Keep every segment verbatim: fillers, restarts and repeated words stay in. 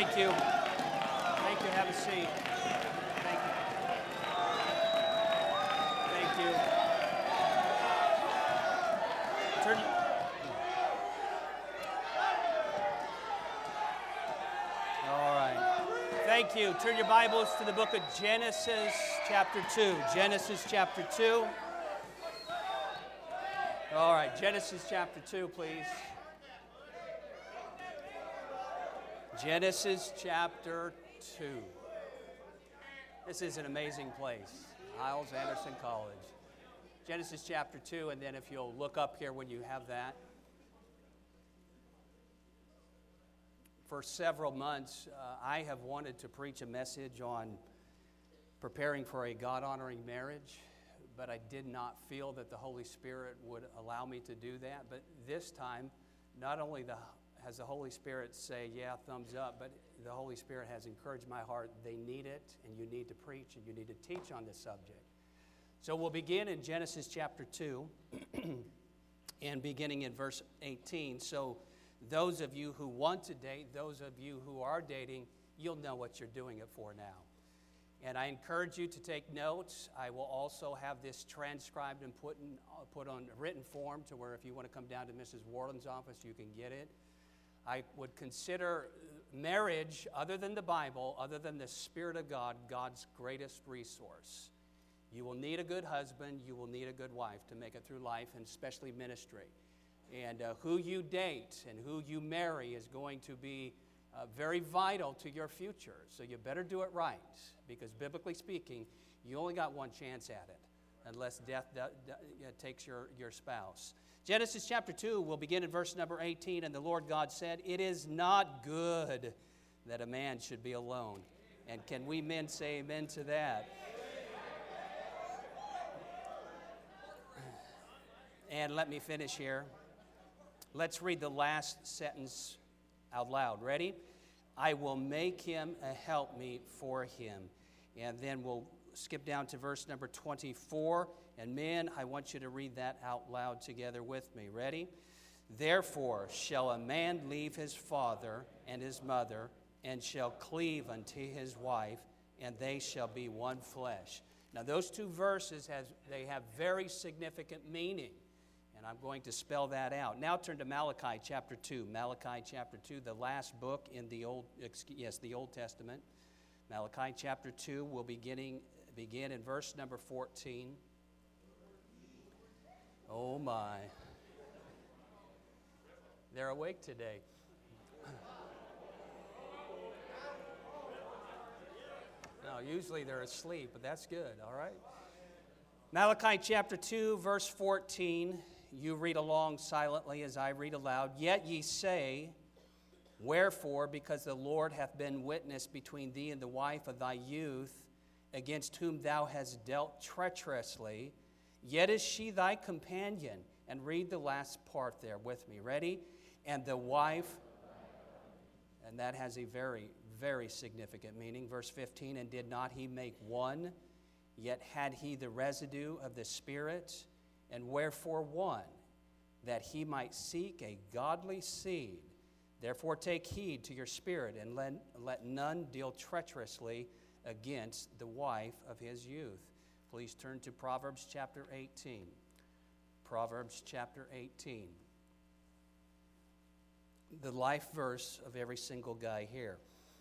Thank you. Thank you. Have a seat. Thank you. Thank you. Turn. All right. Thank you. Turn your Bibles to the book of Genesis, chapter two. Genesis, chapter two. All right. Genesis, chapter two, please. Genesis chapter two. This is an amazing place, Hyles Anderson College. Genesis chapter two, and then if you'll look up here when you have that. For several months, uh, I have wanted to preach a message on preparing for a God-honoring marriage, but I did not feel that the Holy Spirit would allow me to do that. But this time, not only the has the Holy Spirit say, yeah, thumbs up, but the Holy Spirit has encouraged my heart. They need it, and you need to preach, and you need to teach on this subject. So we'll begin in Genesis chapter two, and beginning in verse eighteen. So those of you who want to date, those of you who are dating, you'll know what you're doing it for now. And I encourage you to take notes. I will also have this transcribed and put, in, uh, put on written form to where if you want to come down to Missus Worland's office, you can get it. I would consider marriage, other than the Bible, other than the Spirit of God, God's greatest resource. You will need a good husband. You will need a good wife to make it through life, and especially ministry. And uh, who you date and who you marry is going to be uh, very vital to your future. So you better do it right, because biblically speaking, you only got one chance at it, unless death d- d- takes your, your spouse. Genesis chapter two, we'll begin in verse number eighteen. And the Lord God said, "It is not good that a man should be alone." And can we men say amen to that? And let me finish here. Let's read the last sentence out loud. Ready? "I will make him a helpmeet for him." And then we'll skip down to verse number twenty-four. And men, I want you to read that out loud together with me. Ready? "Therefore shall a man leave his father and his mother, and shall cleave unto his wife, and they shall be one flesh." Now those two verses, has, they have very significant meaning. And I'm going to spell that out. Now turn to Malachi chapter two. Malachi chapter two, the last book in the Old, yes, the Old Testament. Malachi chapter two, we'll beginning, begin in verse number fourteen. Oh my. They're awake today. No, usually they're asleep, but that's good, all right? Malachi chapter two, verse fourteen. You read along silently as I read aloud. "Yet ye say, Wherefore, because the Lord hath been witness between thee and the wife of thy youth, against whom thou hast dealt treacherously, yet is she thy companion." And read the last part there with me. Ready? "And the wife," and that has a very, very significant meaning. Verse fifteen, "And did not he make one? Yet had he the residue of the Spirit. And wherefore one? That he might seek a godly seed. Therefore take heed to your spirit, and let, let none deal treacherously against the wife of his youth." Please turn to Proverbs chapter eighteen. Proverbs chapter eighteen. The life verse of every single guy here.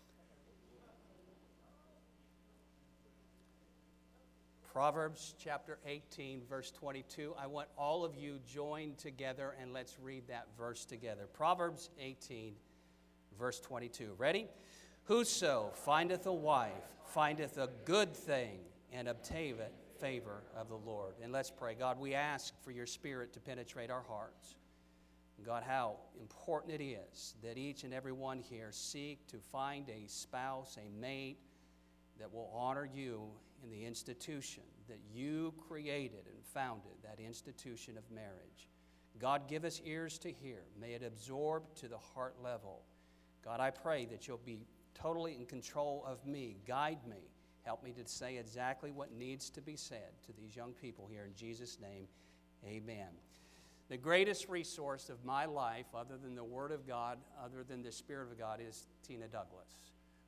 Proverbs chapter eighteen, verse twenty-two. I want all of you joined together, and let's read that verse together. Proverbs eighteen, verse twenty-two. Ready? "Whoso findeth a wife findeth a good thing, and obtaineth favor of the Lord." And let's pray. God, we ask for your Spirit to penetrate our hearts. God, how important it is that each and every one here seek to find a spouse, a mate, that will honor you in the institution that you created and founded, that institution of marriage. God, give us ears to hear. May it absorb to the heart level. God, I pray that you'll be totally in control of me. Guide me. Help me to say exactly what needs to be said to these young people here. In Jesus' name, amen. The greatest resource of my life, other than the Word of God, other than the Spirit of God, is Tina Douglas.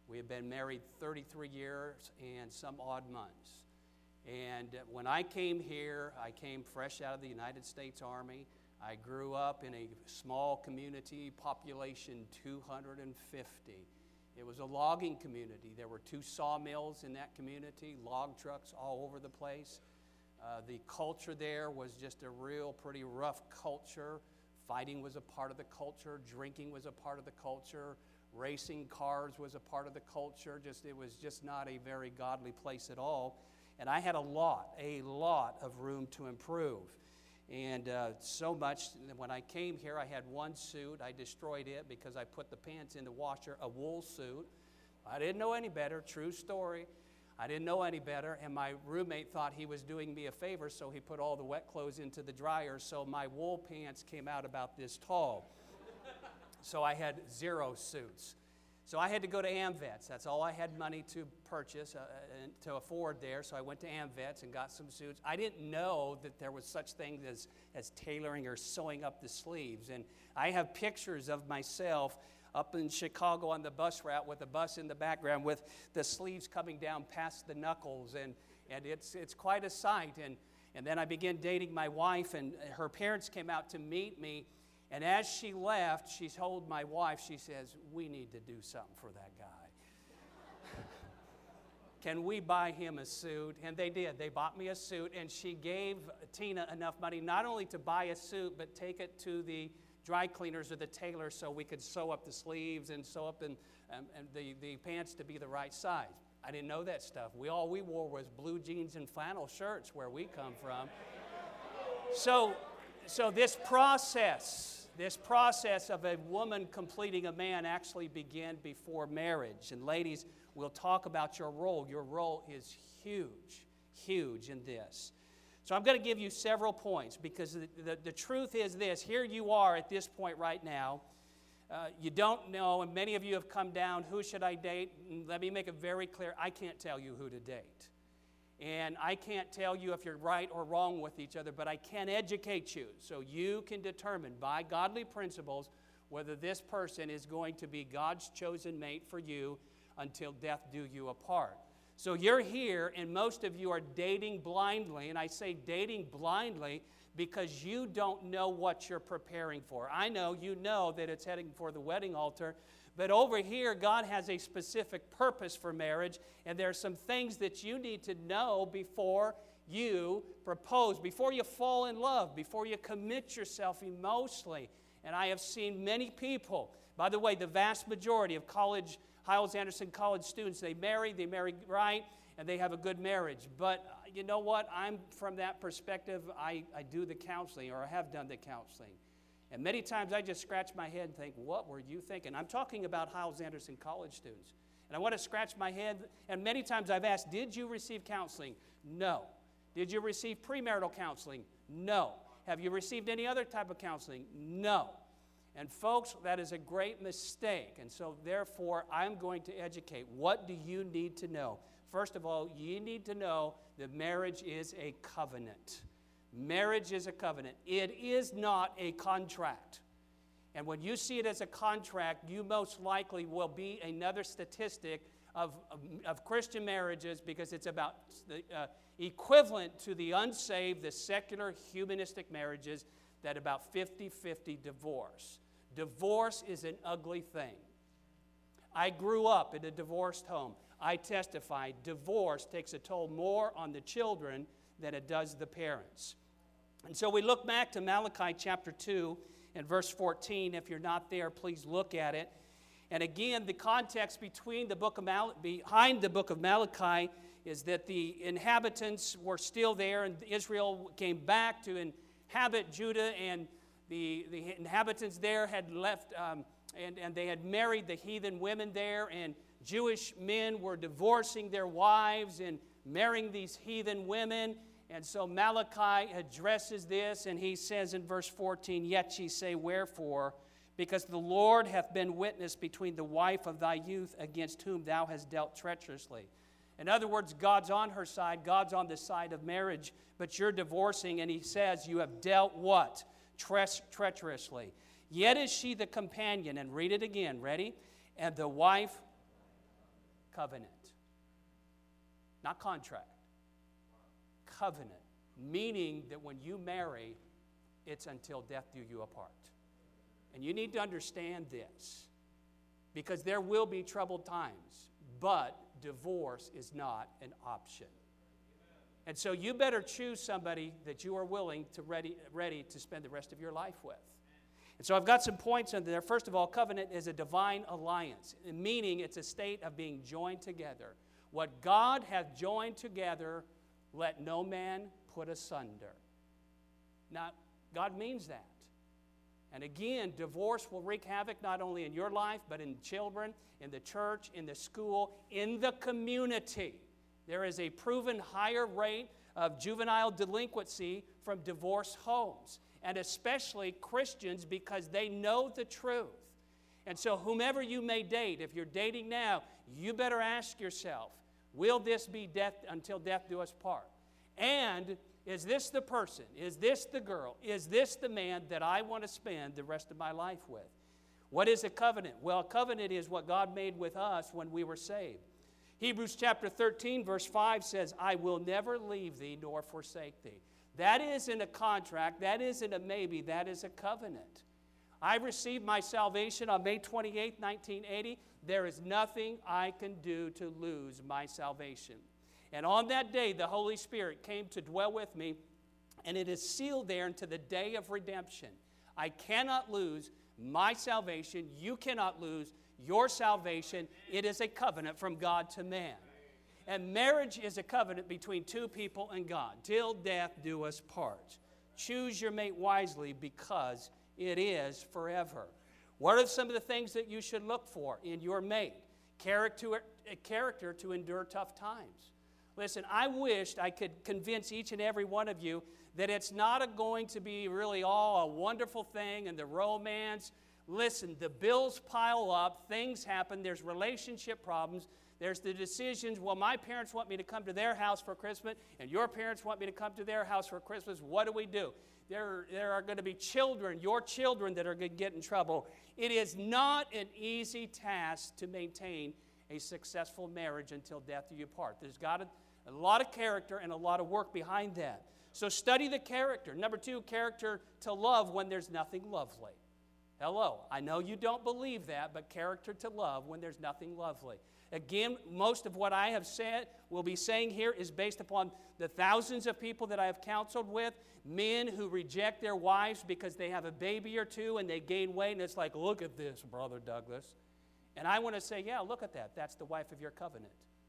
We have been married thirty-three years and some odd months. And when I came here, I came fresh out of the United States Army. I grew up in a small community, population two hundred fifty. It was a logging community. There were two sawmills in that community, log trucks all over the place. Uh, the culture there was just a real pretty rough culture. Fighting was a part of the culture. Drinking was a part of the culture. Racing cars was a part of the culture. Just it was just not a very godly place at all. And I had a lot, a lot of room to improve. And uh, so much that when I came here, I had one suit. I destroyed it because I put the pants in the washer, a wool suit. I didn't know any better, true story. I didn't know any better, and my roommate thought he was doing me a favor, so he put all the wet clothes into the dryer, so my wool pants came out about this tall. So I had zero suits. So I had to go to AmVets. That's all I had money to purchase, uh, and to afford there. So I went to AmVets and got some suits. I didn't know that there was such things as, as tailoring or sewing up the sleeves. And I have pictures of myself up in Chicago on the bus route with a bus in the background with the sleeves coming down past the knuckles. And, and it's, it's quite a sight. And, and then I began dating my wife, and her parents came out to meet me. And as she left, she told my wife, she says, "We need to do something for that guy. Can we buy him a suit?" And they did. They bought me a suit, and she gave Tina enough money not only to buy a suit, but take it to the dry cleaners or the tailor so we could sew up the sleeves and sew up and, um, and the, the pants to be the right size. I didn't know that stuff. We all we wore was blue jeans and flannel shirts where we come from. So, so this process, this process of a woman completing a man actually began before marriage. And ladies, we'll talk about your role. Your role is huge, huge in this. So I'm going to give you several points because the, the, the truth is this. Here you are at this point right now. Uh, you don't know, and many of you have come down, who should I date? And let me make it very clear, I can't tell you who to date. And I can't tell you if you're right or wrong with each other, but I can educate you so you can determine by godly principles whether this person is going to be God's chosen mate for you until death do you apart. So you're here, and most of you are dating blindly, and I say dating blindly because you don't know what you're preparing for. I know you know that it's heading for the wedding altar, but over here, God has a specific purpose for marriage, and there are some things that you need to know before you propose, before you fall in love, before you commit yourself emotionally. And I have seen many people, by the way, the vast majority of college, Hyles-Anderson College students, they marry, they marry right, and they have a good marriage. But you know what? I'm from that perspective, I, I do the counseling, or I have done the counseling. And many times I just scratch my head and think, what were you thinking? I'm talking about Hyles-Anderson College students. And I want to scratch my head, and many times I've asked, did you receive counseling? No. Did you receive premarital counseling? No. Have you received any other type of counseling? No. And folks, that is a great mistake. And so therefore, I'm going to educate. What do you need to know? First of all, you need to know that marriage is a covenant. Marriage is a covenant. It is not a contract. And when you see it as a contract, you most likely will be another statistic of, of, of Christian marriages because it's about the, uh, equivalent to the unsaved, the secular, humanistic marriages that about fifty fifty divorce. Divorce is an ugly thing. I grew up in a divorced home. I testify, divorce takes a toll more on the children than it does the parents. And so we look back to Malachi chapter two and verse fourteen. If you're not there, please look at it. And again, the context between the book of Mal- behind the book of Malachi is that the inhabitants were still there, and Israel came back to inhabit Judah, and the, the inhabitants there had left, um, and, and they had married the heathen women there, and Jewish men were divorcing their wives and marrying these heathen women. And so Malachi addresses this, and he says in verse fourteen, "Yet ye say, wherefore? Because the Lord hath been witness between the wife of thy youth against whom thou hast dealt treacherously." In other words, God's on her side, God's on the side of marriage, but you're divorcing, and he says, you have dealt what? Tre- treacherously. "Yet is she the companion," and read it again, ready? "And the wife Covenant. Not contract. Covenant. Meaning that when you marry, it's until death do you apart. And you need to understand this, because there will be troubled times, but divorce is not an option. And so you better choose somebody that you are willing to ready, ready to spend the rest of your life with. And so I've got some points under there. First of all, covenant is a divine alliance, meaning it's a state of being joined together. What God hath joined together, let no man put asunder. Now, God means that. And again, divorce will wreak havoc not only in your life, but in children, in the church, in the school, in the community. There is a proven higher rate of juvenile delinquency from divorced homes, and especially Christians, because they know the truth. And so whomever you may date, if you're dating now, you better ask yourself, will this be death until death do us part? And is this the person, is this the girl, is this the man that I want to spend the rest of my life with? What is a covenant? Well, a covenant is what God made with us when we were saved. Hebrews chapter thirteen, verse five says, I will never leave thee nor forsake thee. That isn't a contract. That isn't a maybe. That is a covenant. I received my salvation on May twenty-eighth, nineteen eighty. There is nothing I can do to lose my salvation. And on that day, the Holy Spirit came to dwell with me, and it is sealed there unto the day of redemption. I cannot lose my salvation. You cannot lose your salvation. It is a covenant from God to man. And marriage is a covenant between two people and God. Till death do us part. Choose your mate wisely, because it is forever. What are some of the things that you should look for in your mate? Character, character to endure tough times. Listen, I wished I could convince each and every one of you that it's not a going to be really all a wonderful thing and the romance. Listen, the bills pile up, things happen, there's relationship problems, there's the decisions, well, my parents want me to come to their house for Christmas, and your parents want me to come to their house for Christmas. What do we do? There, there are going to be children, your children, that are going to get in trouble. It is not an easy task to maintain a successful marriage until death do you part. There's got a, a lot of character and a lot of work behind that. So study the character. Number two, character to love when there's nothing lovely. Hello, I know you don't believe that, but character to love when there's nothing lovely. Again, most of what I have said, will be saying here, is based upon the thousands of people that I have counseled with, men who reject their wives because they have a baby or two and they gain weight, and it's like, look at this, Brother Douglas. And I want to say, yeah, look at that. That's the wife of your covenant.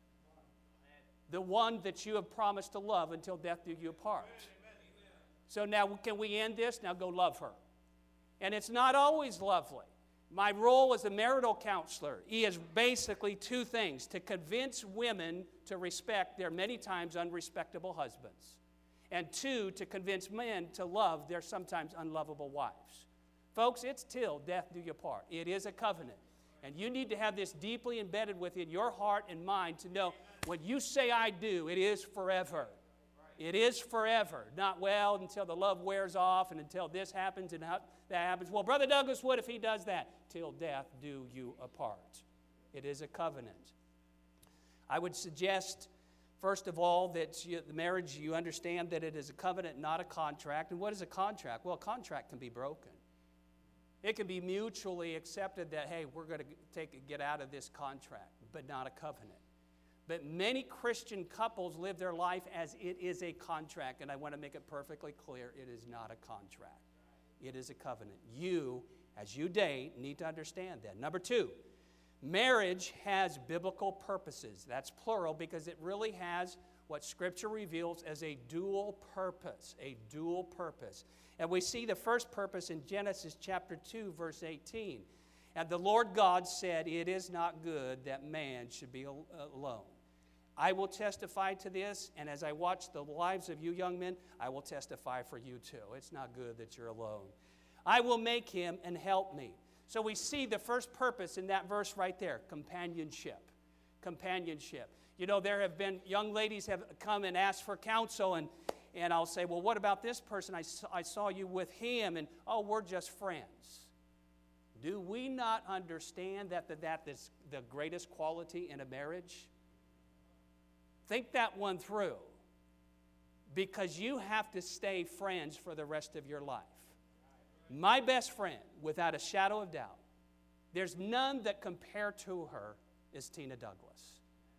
The one that you have promised to love until death do you apart. So now, can we end this? Now go love her. And it's not always lovely. My role as a marital counselor is basically two things: to convince women to respect their many times unrespectable husbands, and two, to convince men to love their sometimes unlovable wives. Folks, it's till death do you part. It is a covenant. And you need to have this deeply embedded within your heart and mind to know when you say I do, it is forever. It is forever. Not, well, until the love wears off and until this happens and that happens. Well, Brother Douglas would if he does that. Till death do you apart. It is a covenant. I would suggest, first of all, that you, the marriage, you understand that it is a covenant, not a contract. And what is a contract? Well, a contract can be broken. It can be mutually accepted that, hey, we're going to take get out of this contract, but not a covenant. But many Christian couples live their life as it is a contract, and I want to make it perfectly clear, it is not a contract. It is a covenant. You, as you date, need to understand that. Number two, marriage has biblical purposes. That's plural because it really has what Scripture reveals as a dual purpose, a dual purpose. And we see the first purpose in Genesis chapter two, verse eighteen. And the Lord God said, it is not good that man should be alone. I will testify to this, and as I watch the lives of you young men, I will testify for you too. It's not good that you're alone. I will make him and help me. So we see the first purpose in that verse right there, companionship. Companionship. You know, there have been young ladies have come and asked for counsel, and, and I'll say, well, what about this person? I saw, I saw you with him, and oh, we're just friends. Do we not understand that that, that is the greatest quality in a marriage? Think that one through, because you have to stay friends for the rest of your life. My best friend, without a shadow of doubt, there's none that compare to her, is Tina Douglas.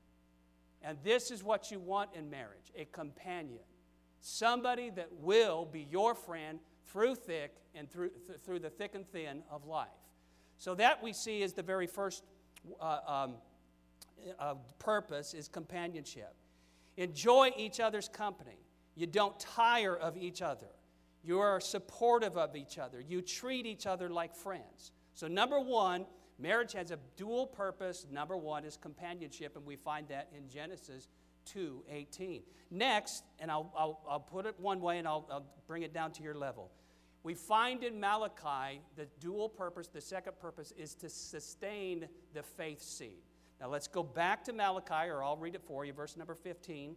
And this is what you want in marriage, a companion. Somebody that will be your friend through thick and through, th- through the thick and thin of life. So that we see is the very first uh, um, uh, purpose is companionship. Enjoy each other's company. You don't tire of each other. You are supportive of each other. You treat each other like friends. So number one, marriage has a dual purpose. Number one is companionship, and we find that in Genesis two eighteen. Next, and I'll, I'll, I'll put it one way and I'll, I'll bring it down to your level. We find in Malachi the dual purpose, the second purpose is to sustain the faith seed. Now let's go back to Malachi, or I'll read it for you, verse number fifteen.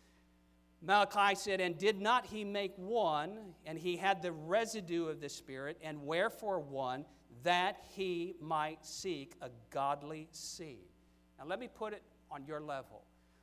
Malachi said, "And did not he make one, and he had the residue of the Spirit, and wherefore one, that he might seek a godly seed." Now let me put it on your level.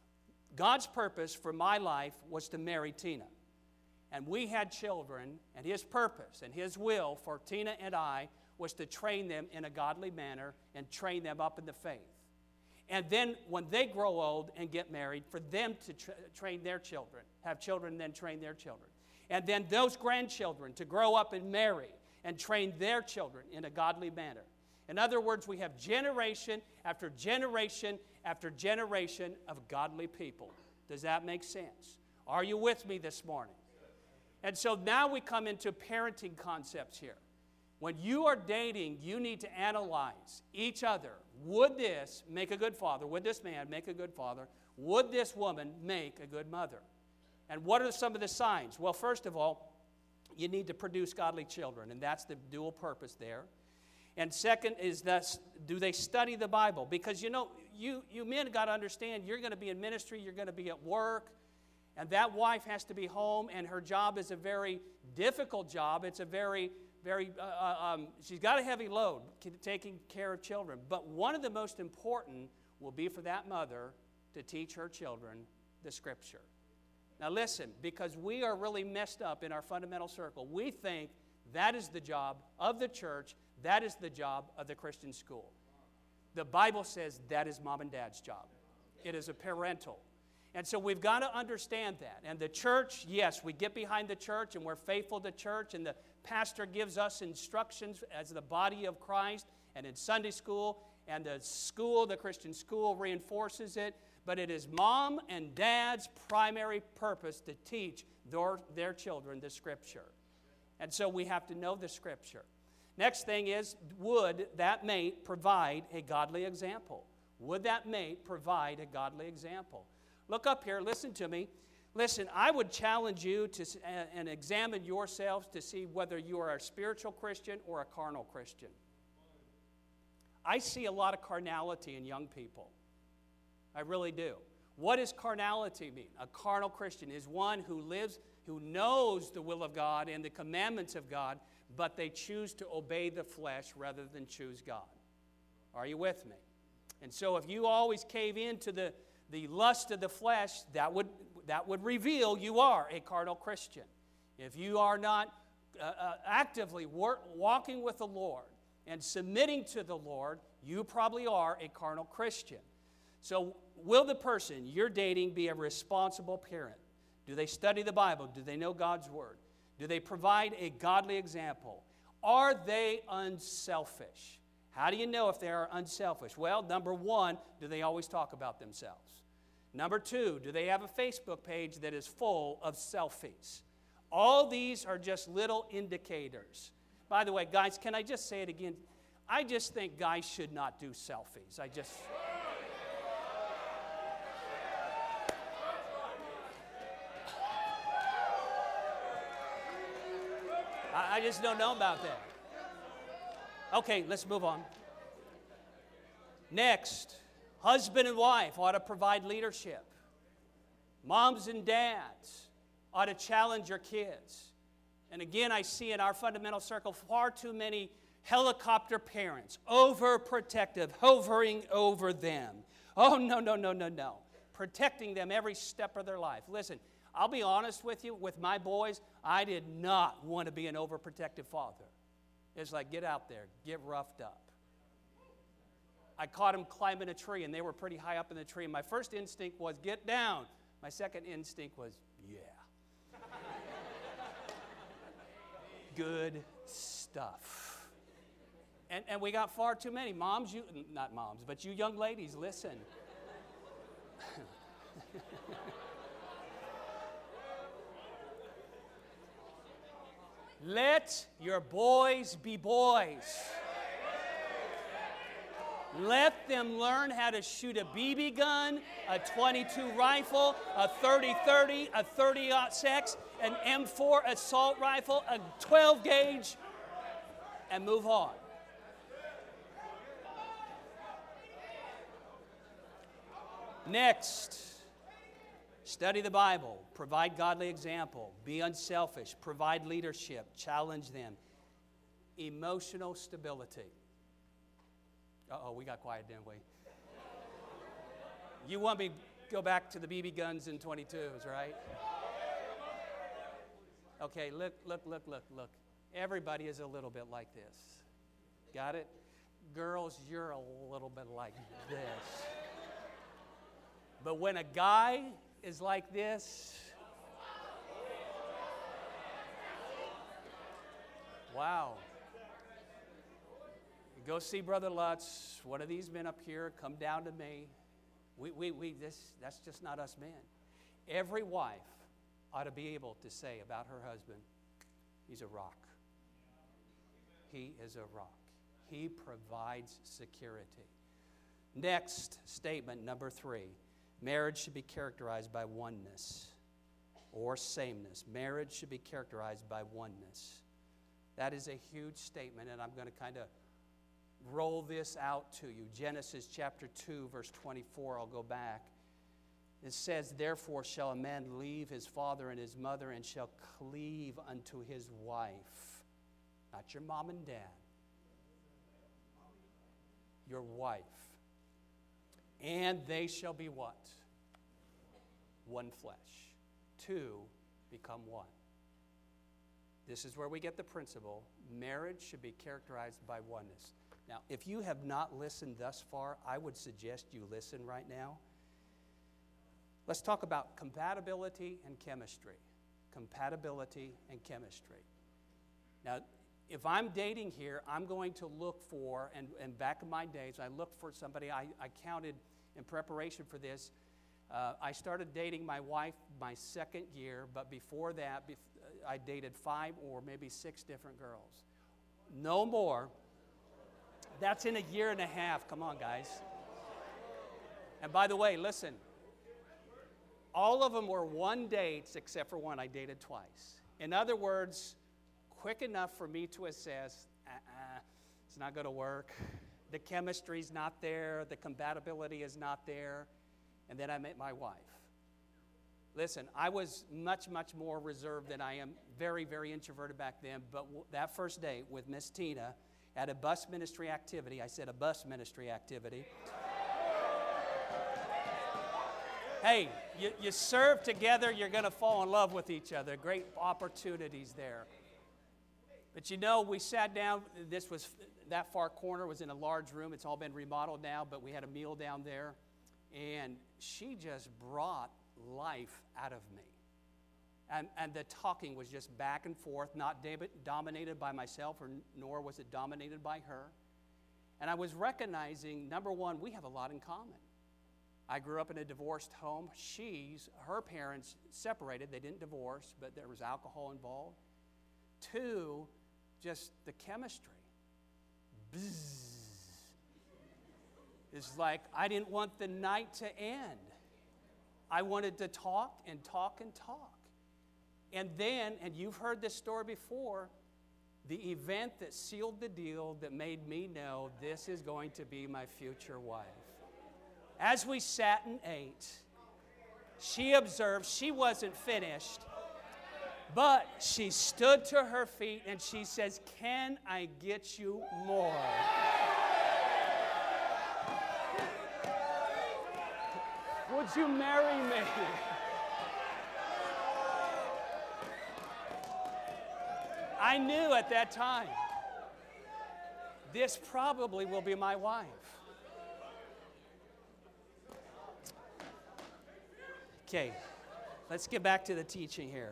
God's purpose for my life was to marry Tina. And we had children, and His purpose and His will for Tina and I was to train them in a godly manner and train them up in the faith. And then when they grow old and get married, for them to tra- train their children, have children and then train their children. And then those grandchildren to grow up and marry and train their children in a godly manner. In other words, we have generation after generation after generation of godly people. Does that make sense? Are you with me this morning? And so now we come into parenting concepts here. When you are dating, you need to analyze each other. Would this make a good father? Would this man make a good father? Would this woman make a good mother? And what are some of the signs? Well, first of all, you need to produce godly children, and that's the dual purpose there. And second is that, do they study the Bible? Because, you know, you, you men got to understand, you're going to be in ministry, you're going to be at work, and that wife has to be home, and her job is a very difficult job. It's a very, very, uh, um, she's got a heavy load taking care of children. But one of the most important will be for that mother to teach her children the Scripture. Now listen, because we are really messed up in our fundamental circle, we think that is the job of the church, that is the job of the Christian school. The Bible says that is mom and dad's job. It is a parental. And so we've got to understand that. And the church, yes, we get behind the church and we're faithful to church, and the pastor gives us instructions as the body of Christ, and in Sunday school, and the school, the Christian school, reinforces it. But it is mom and dad's primary purpose to teach their, their children the Scripture. And so we have to know the Scripture. Next thing is, would that mate provide a godly example? Would that mate provide a godly example? Look up here, listen to me. Listen, I would challenge you to uh, and examine yourselves to see whether you are a spiritual Christian or a carnal Christian. I see a lot of carnality in young people. I really do. What does carnality mean? A carnal Christian is one who lives, who knows the will of God and the commandments of God, but they choose to obey the flesh rather than choose God. Are you with me? And so if you always cave into the, the lust of the flesh, that would, that would reveal you are a carnal Christian. If you are not uh, uh, actively work, walking with the Lord and submitting to the Lord, you probably are a carnal Christian. So will the person you're dating be a responsible parent? Do they study the Bible? Do they know God's Word? Do they provide a godly example? Are they unselfish? How do you know if they are unselfish? Well, number one, do they always talk about themselves? Number two, do they have a Facebook page that is full of selfies? All these are just little indicators. By the way, guys, can I just say it again? I just think guys should not do selfies. I just... I just don't know about that. Okay, let's move on. Next, husband and wife ought to provide leadership. Moms and dads ought to challenge your kids. And again, I see in our fundamental circle far too many helicopter parents, overprotective, hovering over them. Oh, no, no, no, no, no. Protecting them every step of their life. Listen, I'll be honest with you, with my boys, I did not want to be an overprotective father. It's like, get out there, get roughed up. I caught them climbing a tree, and they were pretty high up in the tree. And my first instinct was, get down. My second instinct was, yeah. Good stuff. And, and we got far too many. Moms, you, not moms, but you young ladies, listen. Let your boys be boys. Let them learn how to shoot a B B gun, a twenty-two rifle, a thirty thirty, a thirty aught six, an M four assault rifle, a twelve gauge, and move on. Next, study the Bible, provide godly example, be unselfish, provide leadership, challenge them. Emotional stability. Uh-oh, we got quiet, didn't we? You want me to go back to the B B guns and twenty-twos, right? Okay, look, look, look, look, look. Everybody is a little bit like this. Got it? Girls, you're a little bit like this. But when a guy is like this, wow. Go see Brother Lutz, one of these men up here, come down to me. We, we, we, this, that's just not us men. Every wife ought to be able to say about her husband, he's a rock. He is a rock. He provides security. Next statement, number three. Marriage should be characterized by oneness or sameness. Marriage should be characterized by oneness. That is a huge statement, and I'm going to kind of roll this out to you. Genesis chapter two, verse twenty-four, I'll go back. It says, therefore shall a man leave his father and his mother and shall cleave unto his wife. Not your mom and dad. Your wife. And they shall be what? One flesh. Two become one. This is where we get the principle. Marriage should be characterized by oneness. Now, if you have not listened thus far, I would suggest you listen right now. Let's talk about compatibility and chemistry. Compatibility and chemistry. Now, if I'm dating here, I'm going to look for, and, and back in my days, I looked for somebody, I, I counted in preparation for this. Uh, I started dating my wife my second year, but before that, bef I dated five or maybe six different girls. No more. That's in a year and a half. Come on, guys. And by the way, listen. All of them were one dates except for one I dated twice. In other words, quick enough for me to assess, uh-uh, it's not going to work. The chemistry's not there. The compatibility is not there. And then I met my wife. Listen, I was much, much more reserved than I am. Very, very introverted back then. But w that first date with Miss Tina at a bus ministry activity, I said a bus ministry activity. Hey, you, you serve together, you're going to fall in love with each other. Great opportunities there. But you know, we sat down. This was, that far corner was in a large room. It's all been remodeled now, but we had a meal down there. And she just brought life out of me. And, and the talking was just back and forth, not dominated by myself, or nor was it dominated by her. And I was recognizing, number one, we have a lot in common. I grew up in a divorced home. She's, her parents separated. They didn't divorce, but there was alcohol involved. Two, just the chemistry. Bzzz. It's like I didn't want the night to end. I wanted to talk and talk and talk. And then, and you've heard this story before, the event that sealed the deal that made me know this is going to be my future wife. As we sat and ate, she observed, she wasn't finished, But she stood to her feet and she says, "Can I get you more?" Would you marry me? I knew at that time, this probably will be my wife. Okay, let's get back to the teaching here.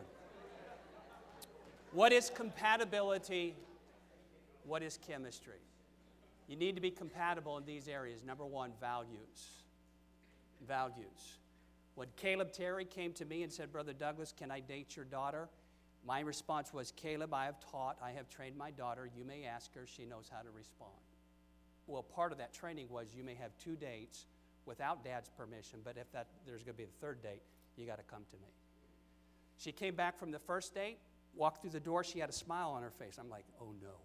What is compatibility? What is chemistry? You need to be compatible in these areas. Number one, values. Values. When Caleb Terry came to me and said, "Brother Douglas, can I date your daughter?" My response was, "Caleb, I have taught, I have trained my daughter. You may ask her, she knows how to respond." Well, part of that training was you may have two dates without Dad's permission, but if that there's going to be a third date, you got to come to me. She came back from the first date, walked through the door, she had a smile on her face. I'm like, oh no.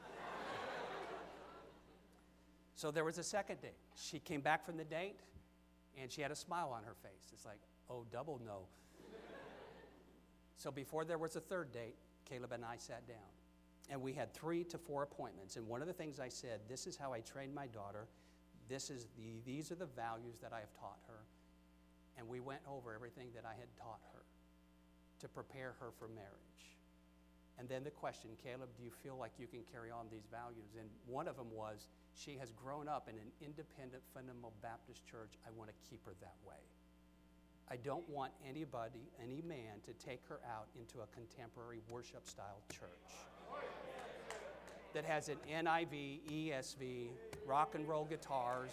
So there was a second date. She came back from the date, and she had a smile on her face. It's like, oh, double no. So before there was a third date, Caleb and I sat down. And we had three to four appointments. And one of the things I said, this is how I trained my daughter. This is the, these are the values that I have taught her. And we went over everything that I had taught her to prepare her for marriage. And then the question, "Caleb, do you feel like you can carry on these values?" And one of them was, she has grown up in an independent fundamental Baptist church. I want to keep her that way. I don't want anybody, any man, to take her out into a contemporary worship style church that has an N I V, E S V, rock and roll guitars.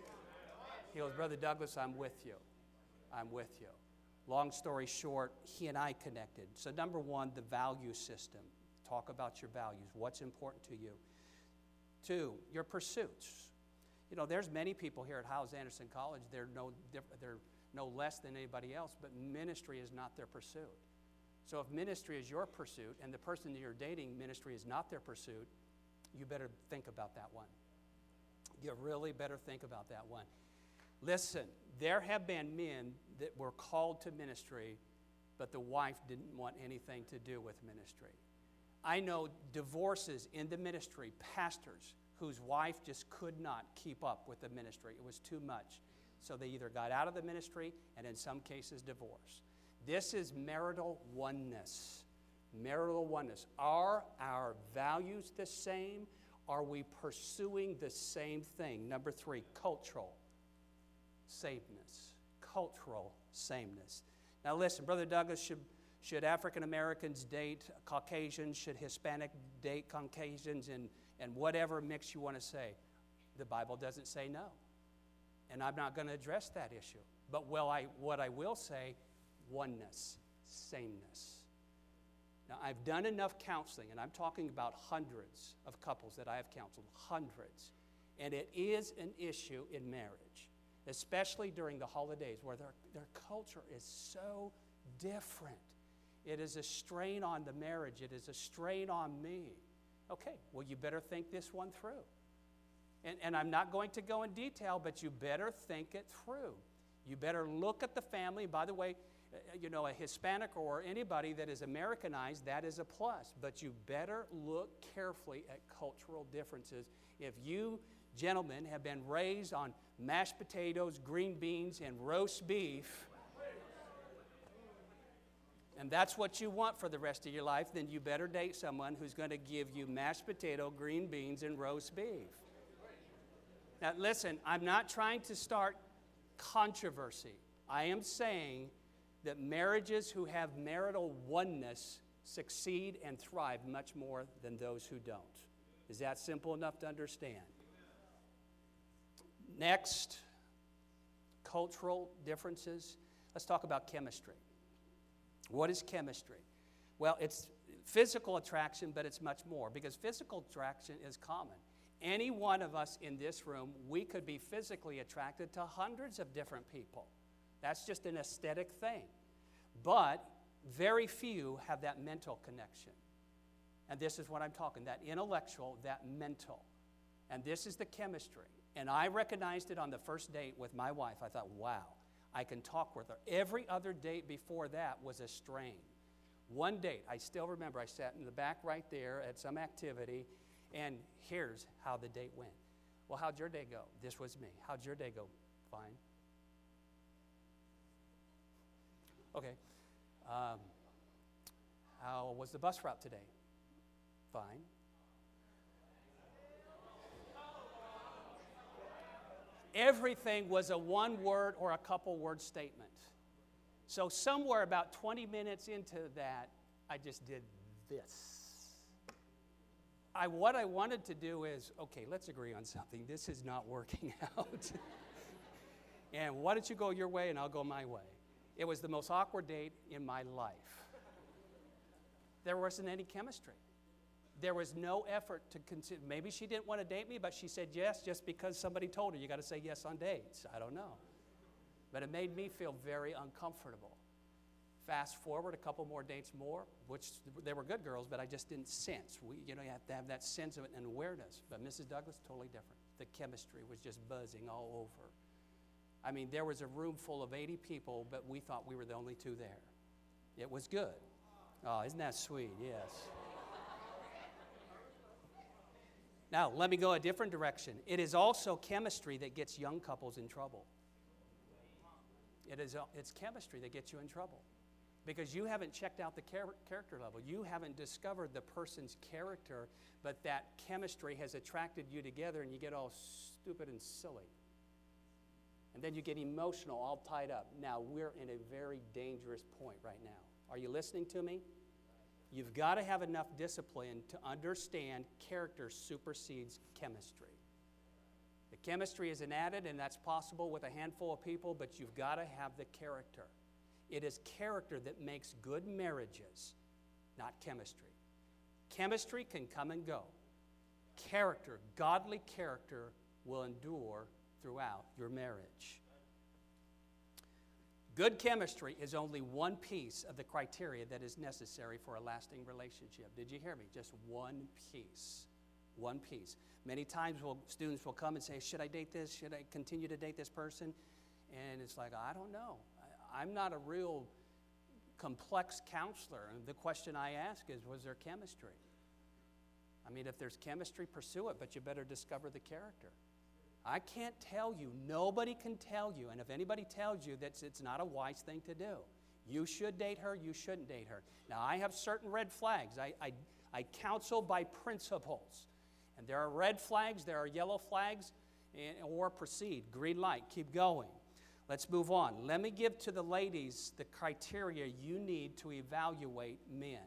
He goes, "Brother Douglas, I'm with you. I'm with you." Long story short, he and I connected. So number one, the value system. Talk about your values. What's important to you? Two, your pursuits. You know, there's many people here at Hyles-Anderson College, they're no, they're no less than anybody else, but ministry is not their pursuit. So if ministry is your pursuit and the person that you're dating, ministry is not their pursuit, you better think about that one. You really better think about that one. Listen, there have been men that were called to ministry, but the wife didn't want anything to do with ministry. I know divorces in the ministry, pastors whose wife just could not keep up with the ministry. It was too much. So they either got out of the ministry and in some cases divorced. This is marital oneness. Marital oneness. Are our values the same? Are we pursuing the same thing? Number three, cultural sameness. Cultural sameness. Now listen, Brother Douglas, should, should African Americans date Caucasians? Should Hispanic date Caucasians? And, and whatever mix you want to say. The Bible doesn't say no. And I'm not going to address that issue. But well, I, what I will say, oneness, sameness. Now, I've done enough counseling, and I'm talking about hundreds of couples that I have counseled, hundreds. And it is an issue in marriage, especially during the holidays where their, their culture is so different. It is a strain on the marriage. It is a strain on me. Okay, well, you better think this one through. And, and I'm not going to go in detail, but you better think it through. You better look at the family. By the way, you know, a Hispanic or anybody that is Americanized, that is a plus. But you better look carefully at cultural differences. If you gentlemen have been raised on mashed potatoes, green beans, and roast beef, and that's what you want for the rest of your life, then you better date someone who's going to give you mashed potato, green beans, and roast beef. Now, listen, I'm not trying to start controversy. I am saying that marriages who have marital oneness succeed and thrive much more than those who don't. Is that simple enough to understand? Next, cultural differences. Let's talk about chemistry. What is chemistry? Well, it's physical attraction, but it's much more, because physical attraction is common. Any one of us in this room, we could be physically attracted to hundreds of different people. That's just an aesthetic thing. But very few have that mental connection. And this is what I'm talking, that intellectual, that mental. And this is the chemistry. And I recognized it on the first date with my wife. I thought, wow, I can talk with her. Every other date before that was a strain. One date. I still remember I sat in the back right there at some activity, and here's how the date went. Well, how'd your day go? This was me. How'd your day go? Fine. Okay. Um, how was the bus route today? Fine. Everything was a one-word or a couple-word statement. So somewhere about twenty minutes into that, I just did this. I, what I wanted to do is, okay, let's agree on something. This is not working out. And why don't you go your way and I'll go my way? It was the most awkward date in my life. There wasn't any chemistry. There was no effort to consider. Maybe she didn't want to date me, but she said yes just because somebody told her you got to say yes on dates. I don't know. But it made me feel very uncomfortable. Fast forward a couple more dates more, which they were good girls, but I just didn't sense. We, you know, you have to have that sense of it and awareness. But Missus Douglas, totally different. The chemistry was just buzzing all over. I mean, there was a room full of eighty people, but we thought we were the only two there. It was good. Oh, isn't that sweet? Yes. Now, let me go a different direction. It is also chemistry that gets young couples in trouble. It is, it's chemistry that gets you in trouble because you haven't checked out the char- character level. You haven't discovered the person's character, but that chemistry has attracted you together and you get all stupid and silly. And then you get emotional, all tied up. Now, we're in a very dangerous point right now. Are you listening to me? You've got to have enough discipline to understand character supersedes chemistry. The chemistry is an added, and that's possible with a handful of people, but you've got to have the character. It is character that makes good marriages, not chemistry. Chemistry can come and go. Character, godly character, will endure throughout your marriage. Good chemistry is only one piece of the criteria that is necessary for a lasting relationship. Did you hear me? Just one piece. One piece. Many times we'll, students will come and say, should I date this? Should I continue to date this person? And it's like, I don't know. I, I'm not a real complex counselor. And the question I ask is, was there chemistry? I mean, if there's chemistry, pursue it, but you better discover the character. I can't tell you, nobody can tell you, and if anybody tells you that it's not a wise thing to do, you should date her, you shouldn't date her. Now, I have certain red flags. I, I, I counsel by principles. And there are red flags, there are yellow flags, and, or proceed. Green light, keep going. Let's move on. Let me give to the ladies the criteria you need to evaluate men.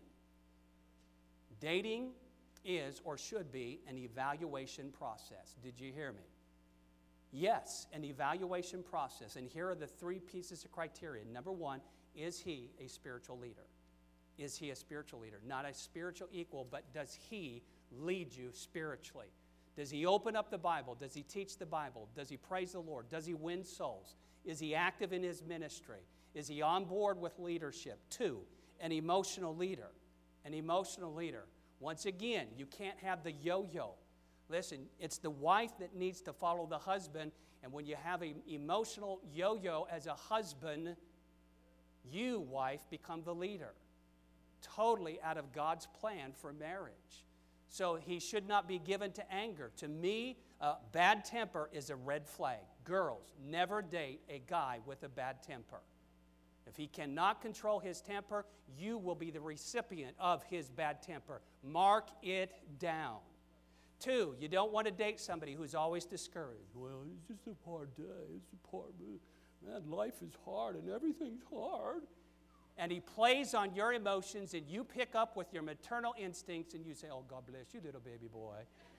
Dating is or should be an evaluation process. Did you hear me? Yes, an evaluation process. And here are the three pieces of criteria. Number one, is he a spiritual leader? Is he a spiritual leader? Not a spiritual equal, but does he lead you spiritually? Does he open up the Bible? Does he teach the Bible? Does he praise the Lord? Does he win souls? Is he active in his ministry? Is he on board with leadership? Two, an emotional leader. An emotional leader. Once again, you can't have the yo-yo. Listen, it's the wife that needs to follow the husband, and when you have an emotional yo-yo as a husband, you, wife, become the leader. Totally out of God's plan for marriage. So he should not be given to anger. To me, uh, bad temper is a red flag. Girls, never date a guy with a bad temper. If he cannot control his temper, you will be the recipient of his bad temper. Mark it down. Two, you don't want to date somebody who's always discouraged. Well, it's just a hard day. It's a hard, man, life is hard and everything's hard. And he plays on your emotions, and you pick up with your maternal instincts, and you say, oh, God bless you, little baby boy.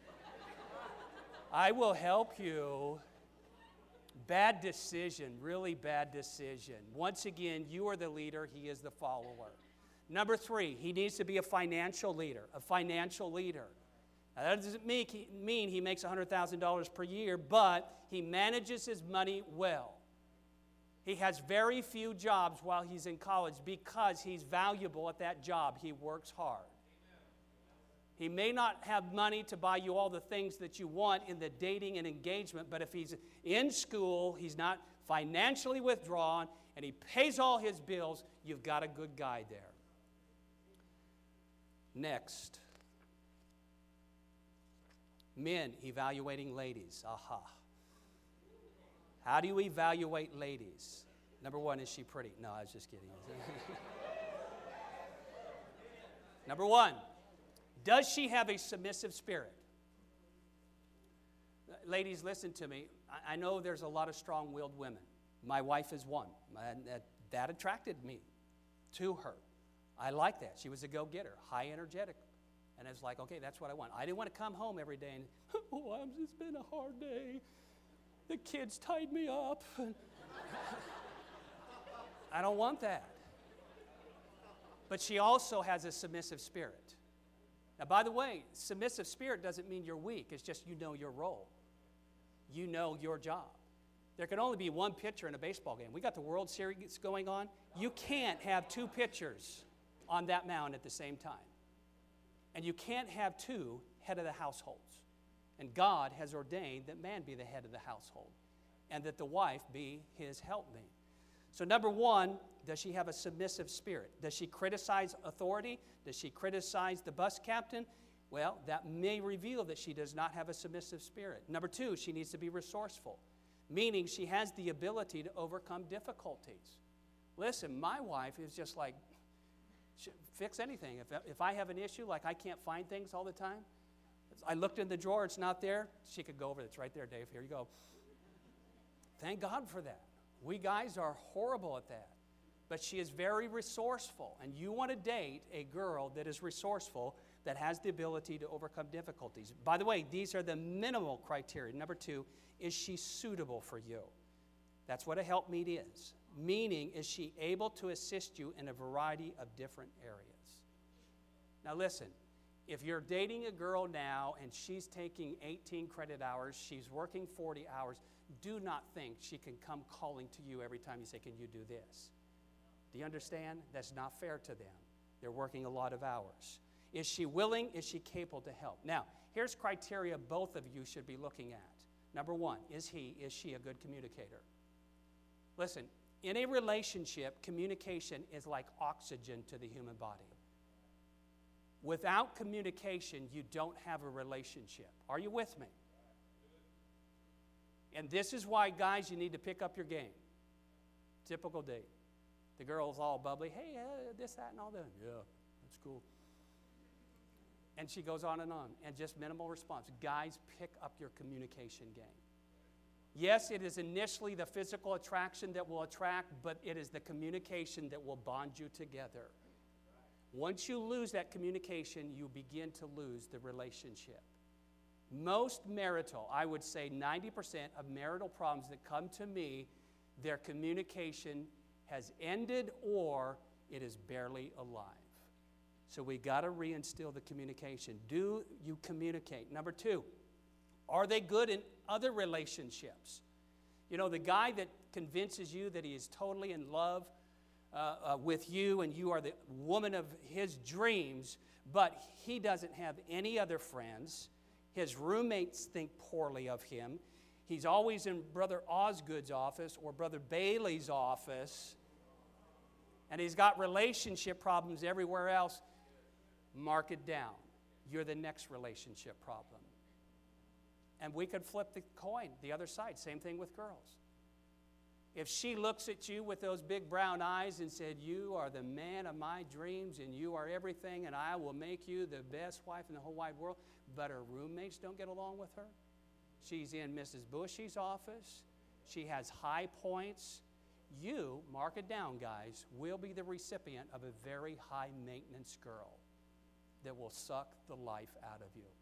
I will help you. Bad decision, really bad decision. Once again, you are the leader, he is the follower. Number three, he needs to be a financial leader, a financial leader. Now, that doesn't mean he makes one hundred thousand dollars per year, but he manages his money well. He has very few jobs while he's in college because he's valuable at that job. He works hard. He may not have money to buy you all the things that you want in the dating and engagement, but if he's in school, he's not financially withdrawn, and he pays all his bills, you've got a good guy there. Next, men evaluating ladies. Aha. How do you evaluate ladies? Number one, is she pretty? No, I was just kidding. Number one, does she have a submissive spirit? Ladies, listen to me. I know there's a lot of strong-willed women. My wife is one. And that, that attracted me to her. I like that. She was a go-getter, high energetic. And I was like, okay, that's what I want. I didn't want to come home every day and, oh, it's just been a hard day. The kids tied me up. I don't want that. But she also has a submissive spirit. Now, by the way, submissive spirit doesn't mean you're weak. It's just you know your role. You know your job. There can only be one pitcher in a baseball game. We got the World Series going on. You can't have two pitchers on that mound at the same time. And you can't have two head of the households. And God has ordained that man be the head of the household and that the wife be his helpmate. So number one, does she have a submissive spirit? Does she criticize authority? Does she criticize the bus captain? Well, that may reveal that she does not have a submissive spirit. Number two, she needs to be resourceful, meaning she has the ability to overcome difficulties. Listen, my wife is just like, fix anything. If, if I have an issue, like I can't find things all the time, I looked in the drawer, it's not there, she could go over, it's right there, Dave, here you go. Thank God for that. We guys are horrible at that. But she is very resourceful, and you want to date a girl that is resourceful, that has the ability to overcome difficulties. By the way, these are the minimal criteria. Number two, is she suitable for you? That's what a helpmeet is. Meaning, is she able to assist you in a variety of different areas? Now listen, if you're dating a girl now and she's taking eighteen credit hours, she's working forty hours, do not think she can come calling to you every time you say, can you do this? Do you understand? That's not fair to them. They're working a lot of hours. Is she willing? Is she capable to help? Now, here's criteria both of you should be looking at. Number one, is he, is she a good communicator? Listen, in a relationship, communication is like oxygen to the human body. Without communication, you don't have a relationship. Are you with me? And this is why, guys, you need to pick up your game. Typical date. The girl's all bubbly. Hey, uh, this, that, and all that. Yeah, that's cool. And she goes on and on, and just minimal response. Guys, pick up your communication game. Yes, it is initially the physical attraction that will attract, but it is the communication that will bond you together. Once you lose that communication, you begin to lose the relationship. Most marital, I would say ninety percent of marital problems that come to me, their communication has ended or it is barely alive. So we got to reinstill the communication. Do you communicate? Number two, are they good in other relationships? You know, the guy that convinces you that he is totally in love uh, uh, with you and you are the woman of his dreams, but he doesn't have any other friends. His roommates think poorly of him. He's always in Brother Osgood's office or Brother Bailey's office, and he's got relationship problems everywhere else. Mark it down. You're the next relationship problem. And we could flip the coin, the other side. Same thing with girls. If she looks at you with those big brown eyes and said, you are the man of my dreams and you are everything and I will make you the best wife in the whole wide world, but her roommates don't get along with her. She's in Missus Bushy's office. She has high points. You, mark it down, guys, will be the recipient of a very high maintenance girl that will suck the life out of you.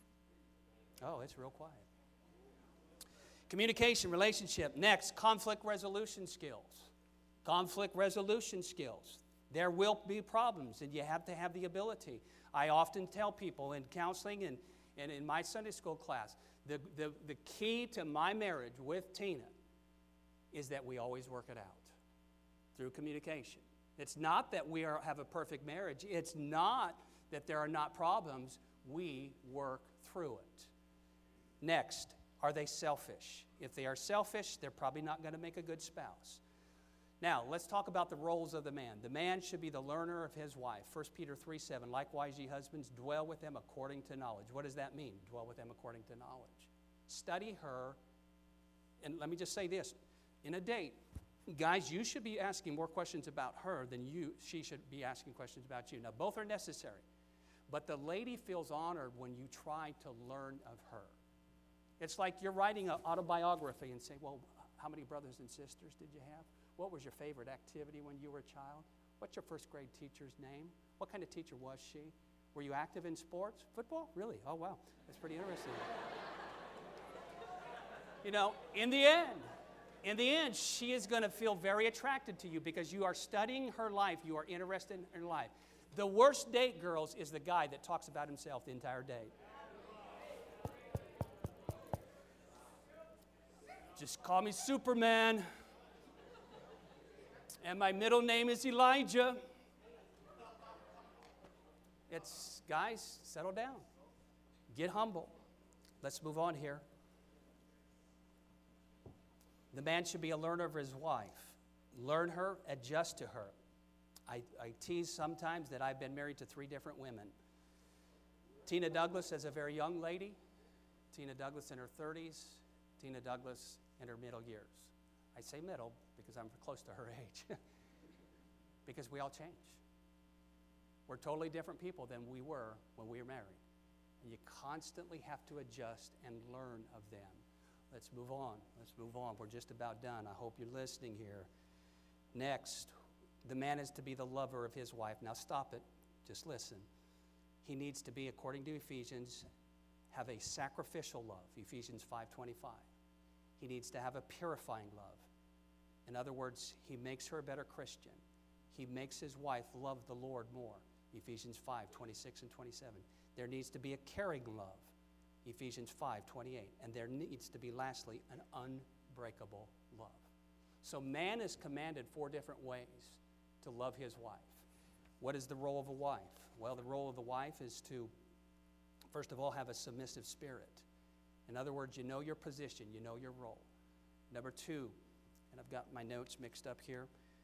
Oh, it's real quiet. Communication, relationship. Next, conflict resolution skills. Conflict resolution skills. There will be problems, and you have to have the ability. I often tell people in counseling and, and in my Sunday school class, the, the, the key to my marriage with Tina is that we always work it out through communication. It's not that we are, have a perfect marriage. It's not that there are not problems. We work through it. Next, are they selfish? If they are selfish, they're probably not going to make a good spouse. Now, let's talk about the roles of the man. The man should be the learner of his wife. First Peter three seven, likewise, ye husbands, dwell with them according to knowledge. What does that mean, dwell with them according to knowledge? Study her. And let me just say this. In a date, guys, you should be asking more questions about her than you. she should be asking questions about you. Now, both are necessary. But the lady feels honored when you try to learn of her. It's like you're writing an autobiography and say, well, how many brothers and sisters did you have? What was your favorite activity when you were a child? What's your first grade teacher's name? What kind of teacher was she? Were you active in sports? Football? Really? Oh, wow. That's pretty interesting. You know, in the end, in the end, she is going to feel very attracted to you because you are studying her life. You are interested in her life. The worst date, girls, is the guy that talks about himself the entire date. Just call me Superman. And my middle name is Elijah. It's, guys, settle down. Get humble. Let's move on here. The man should be a learner of his wife. Learn her, adjust to her. I, I tease sometimes that I've been married to three different women. Tina Douglas as a very young lady. Tina Douglas in her thirties. Tina Douglas in her middle years. I say middle because I'm close to her age. Because we all change. We're totally different people than we were when we were married. And you constantly have to adjust and learn of them. Let's move on. Let's move on. We're just about done. I hope you're listening here. Next, the man is to be the lover of his wife. Now stop it. Just listen. He needs to be, according to Ephesians, have a sacrificial love, Ephesians five twenty-five. He needs to have a purifying love. In other words, he makes her a better Christian. He makes his wife love the Lord more, Ephesians five twenty-six and twenty-seven. There needs to be a caring love, Ephesians five twenty-eight. And there needs to be, lastly, an unbreakable love. So man is commanded four different ways to love his wife. What is the role of a wife? Well, the role of the wife is to, first of all, have a submissive spirit. In other words, you know your position, you know your role. Number two, and I've got my notes mixed up here.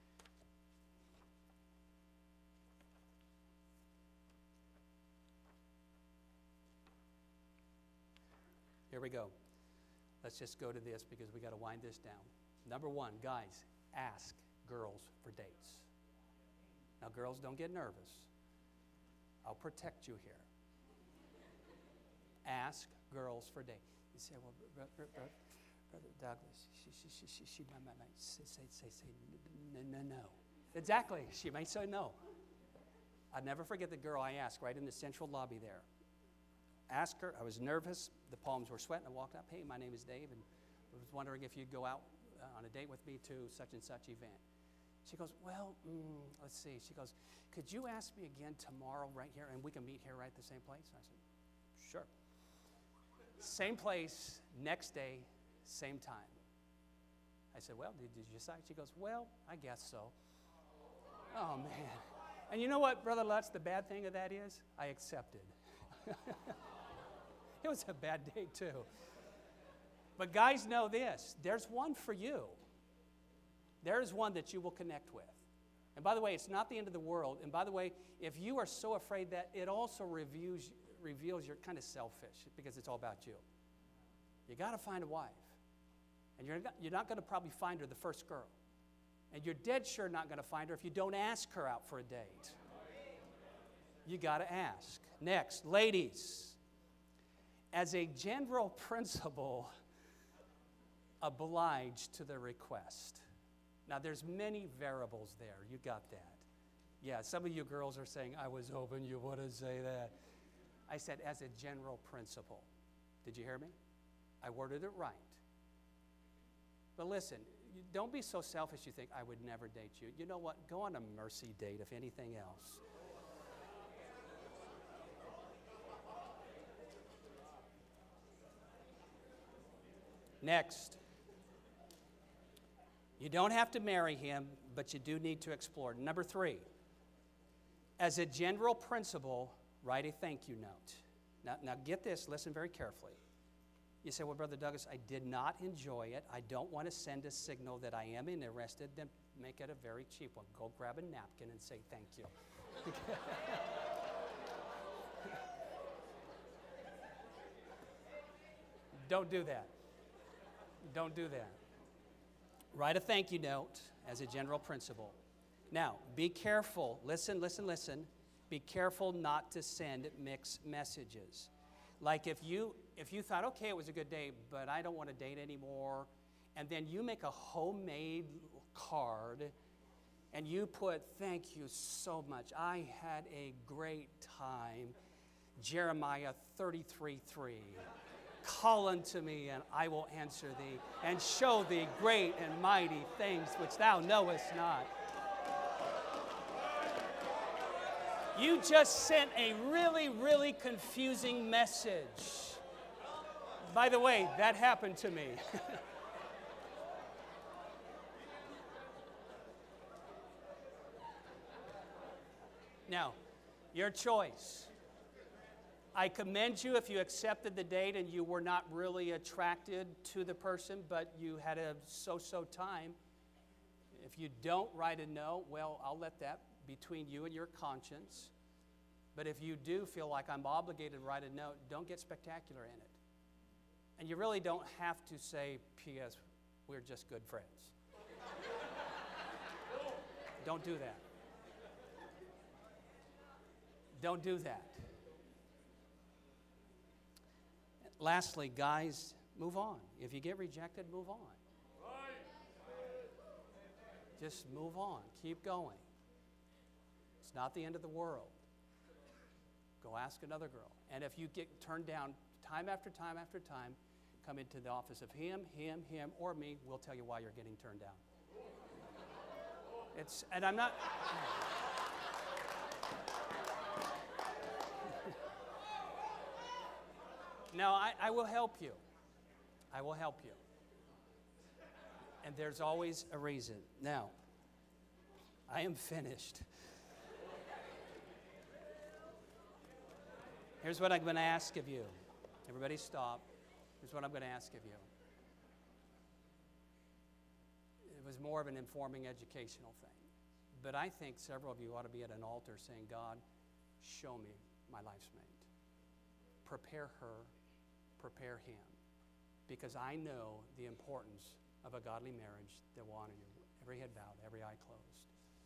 Here we go. Let's just go to this because we got to wind this down. Number one, guys, ask girls for dates. Now, girls, don't get nervous. I'll protect you here. Ask girls for dates. You say, well, bro, bro, bro, Brother Douglas, she, she, she, she, she might, might, might say, say, say, say, no, no, no. Exactly. She might say no. I'll never forget the girl I asked right in the central lobby there. Asked her. I was nervous. The palms were sweating. I walked up. Hey, my name is Dave, and I was wondering if you'd go out uh, on a date with me to such and such event. She goes, well, mm, let's see. She goes, could you ask me again tomorrow right here, and we can meet here right at the same place? And I said, sure. Same place, next day, same time. I said, well, did, did you decide? She goes, well, I guess so. Oh, man. And you know what, Brother Lutz, the bad thing of that is? I accepted. It was a bad day, too. But guys, know this. There's one for you. There's one that you will connect with. And by the way, it's not the end of the world. And by the way, if you are so afraid that, it also reviews, reveals you're kind of selfish because it's all about you. You got to find a wife. And you're not, you're not going to probably find her the first girl. And you're dead sure not going to find her if you don't ask her out for a date. You got to ask. Next, ladies. As a general principle, oblige to the request. Now, there's many variables there. You got that. Yeah, some of you girls are saying, I was hoping you wouldn't say that. I said, as a general principle. Did you hear me? I worded it right. But listen, don't be so selfish you think, I would never date you. You know what? Go on a mercy date, if anything else. Next. You don't have to marry him, but you do need to explore. Number three, as a general principle, write a thank you note. Now, now get this, listen very carefully. You say, well, Brother Douglas, I did not enjoy it. I don't want to send a signal that I am interested. Then make it a very cheap one. Go grab a napkin and say thank you. Don't do that. Don't do that. Write a thank you note as a general principle. Now, be careful. Listen, listen, listen. Be careful not to send mixed messages. Like if you if you thought, okay, it was a good day, but I don't want to date anymore, and then you make a homemade card and you put, thank you so much. I had a great time. Jeremiah thirty-three three. Call unto me, and I will answer thee, and show thee great and mighty things which thou knowest not. You just sent a really, really confusing message. By the way, that happened to me. Now, your choice. I commend you if you accepted the date and you were not really attracted to the person, but you had a so-so time. If you don't write a note, well, I'll let that between you and your conscience. But if you do feel like I'm obligated to write a note, don't get spectacular in it. And you really don't have to say, P S, we're just good friends. Don't do that. Don't do that. Lastly, guys, move on. If you get rejected, move on. Just move on. Keep going. It's not the end of the world. Go ask another girl. And if you get turned down time after time after time, come into the office of him, him, him, or me. We'll tell you why you're getting turned down. It's, and I'm not... No, I, I will help you. I will help you. And there's always a reason. Now, I am finished. Here's what I'm going to ask of you. Everybody stop. Here's what I'm going to ask of you. It was more of an informing educational thing. But I think several of you ought to be at an altar saying, God, show me my life's mate. Prepare her. Prepare him, because I know the importance of a godly marriage that will honor you. Every head bowed, every eye closed.